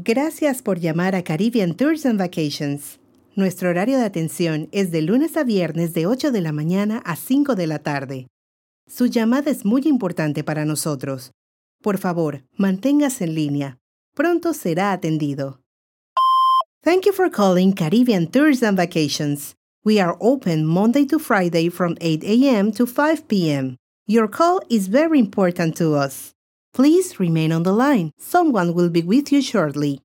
Gracias por llamar a Caribbean Tours and Vacations. Nuestro horario de atención es de lunes a viernes de 8 de la mañana a 5 de la tarde. Su llamada es muy importante para nosotros. Por favor, manténgase en línea. Pronto será atendido. Thank you for calling Caribbean Tours and Vacations. We are open Monday to Friday from 8 a.m. to 5 p.m. Your call is very important to us. Please remain on the line. Someone will be with you shortly.